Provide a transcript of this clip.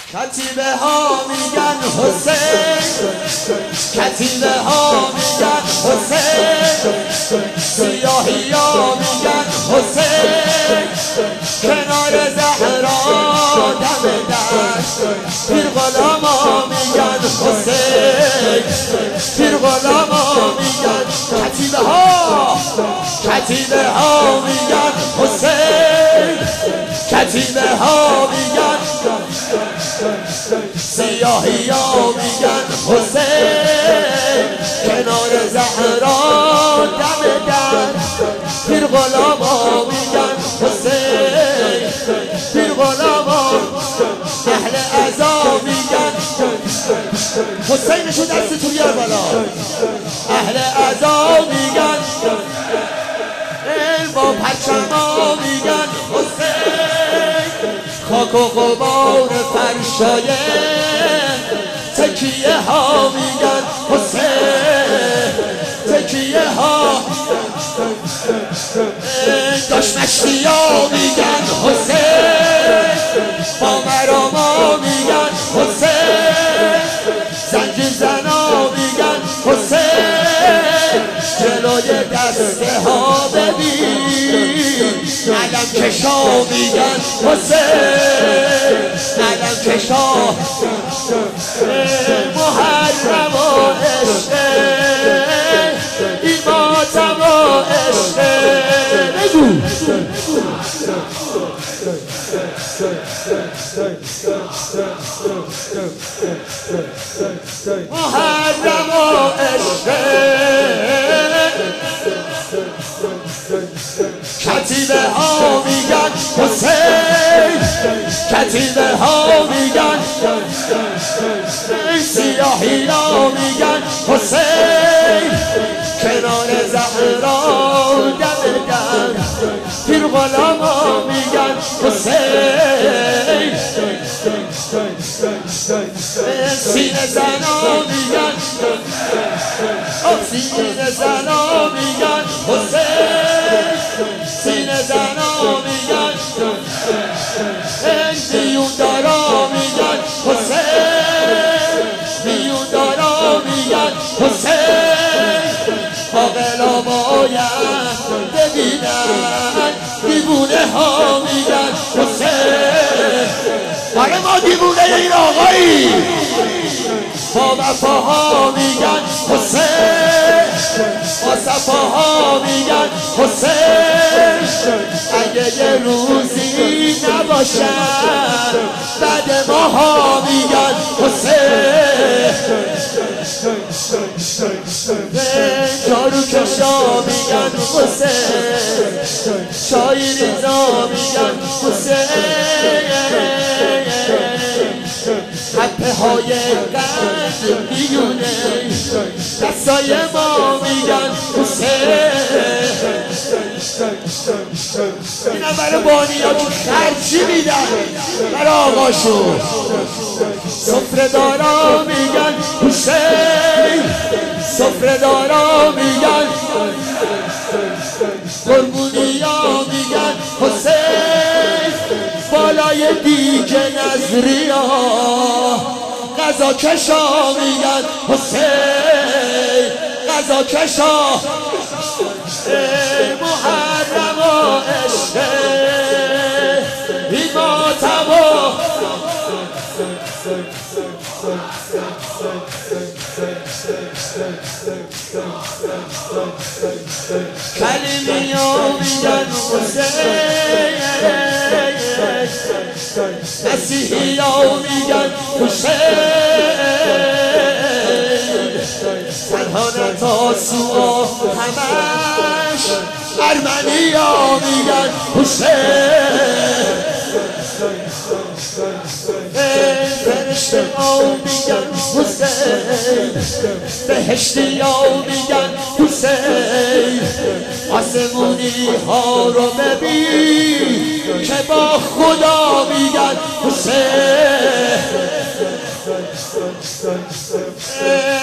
کتیبه ها میگن حسین، کتیبه ها میگن حسین، سیاهی ها میگن حسین، کنار زهرا دم دشت پیر غلام ها میگن حسین، پیر غلام ها میگن کتیبه ها، کتیبه ها میگن حسین، کتیبه ها میگن سیاهی ها میگن حسین، کنار زهرا دم دشت پیر غلام ها میگن حسین، پیر غلام ها اهل عزا میگن حسینشو دست تو بیار بالا، اهل عزا میگن با پرچم ها میگن حسین، خاک و غبار فرشایه تکیه ها میگن حسین، تکیه ها داشت مشتی ها میگن حسین، با مراما میگن حسین، زنجیر زنا میگن حسین، جلوی دسته ها ببین علم کشا میگن حسین، علم کشا محرم و عشق ایماتم و عشق بگو محرم و عشق کتیبه ها میگن حسین، کتیبه ها میگن سیاهی ها میگن حسین، کنار زهرا دم دشت پیر غلام ها میگن حسین، سینه زنا میگن سینه زنا میگن حسین، سینه زنا میگن میون دارا میگن حسین، میون دارا میگن حسین، عاقلا باید ببینن دیوونه ها میگن حسین، آره ما دیوونه این آقایی، با وفاها میگن حسین، با صفاها میگن حسین، اگه یه روزی نباشن بعد ماها میگن حسین، جارو کشا میگن حسین، شایی ریزا میگن حسین، حبه های قند میونه دستای ما میگن حسین، این هم برای بانی ها که خرچی میدن برای آقاشون، سفره دارا میگن حسین، سفره دارا میگن قربونی ها میگن حسین، بالای دیگه نظری ها غذا کشا میگن حسین، غذا کشا محرم و عشق ایماتم و کلمی ها میگن حسین، مسیحی ها میگن حسین، تنها نتاسو همش ارمنی ها میگن حسین، فرشته ها میگن حسین، بهشتی ها میگن حسین، آسمونی ها رو ببین که با خدا میگن حسین،